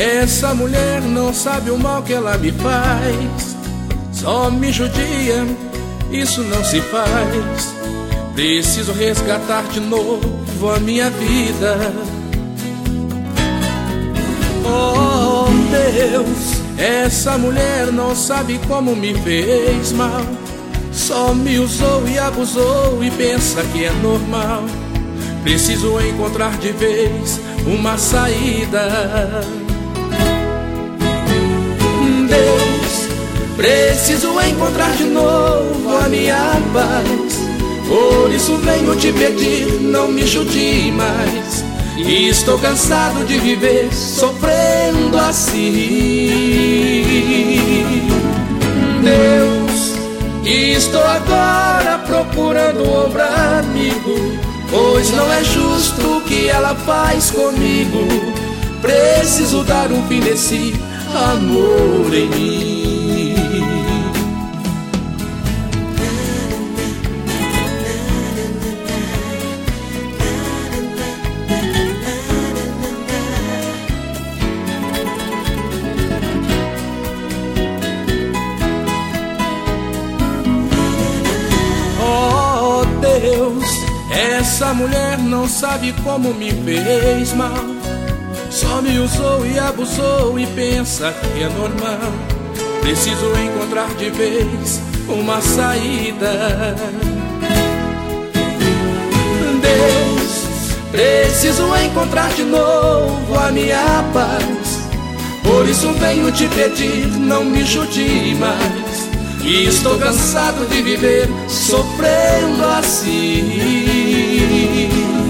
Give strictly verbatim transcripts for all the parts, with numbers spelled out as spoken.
essa mulher não sabe o mal que ela me faz. Só me judia, isso não se faz. Preciso resgatar de novo a minha vida. Oh Deus, essa mulher não sabe como me fez mal. Só me usou e abusou e pensa que é normal. Preciso encontrar de vez uma saída. Deus, preciso encontrar de novo a minha paz. Por isso venho te pedir, não me jude mais. Estou cansado de viver sofrendo assim. Deus, estou agora procurando um ombro amigo, pois não é justo o que ela faz comigo. Preciso dar um fim nesse amor em mim. Oh Deus, essa mulher não sabe como me fez mal. Só me usou e abusou e pensa que é normal. Preciso encontrar de vez uma saída. Deus, preciso encontrar de novo a minha paz. Por isso venho te pedir, não me jude mais. Estou cansado de viver sofrendo assim.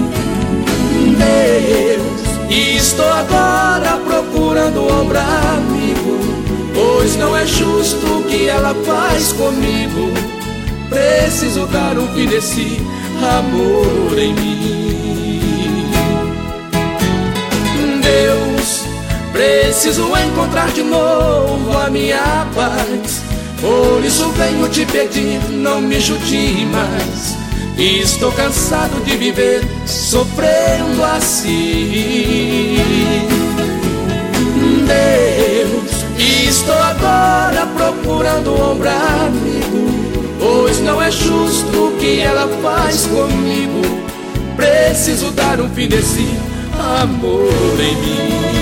Deus, estou agora procurando um ombro amigo, pois não é justo o que ela faz comigo. Preciso dar um fim nesse amor em mim. Deus, preciso encontrar de novo a minha paz. Por isso venho te pedir, não me jude mais. Estou cansado de viver sofrendo assim. Deus, estou agora procurando um ombro amigo, pois não é justo o que ela faz comigo. Preciso dar um fim nesse amor em mim.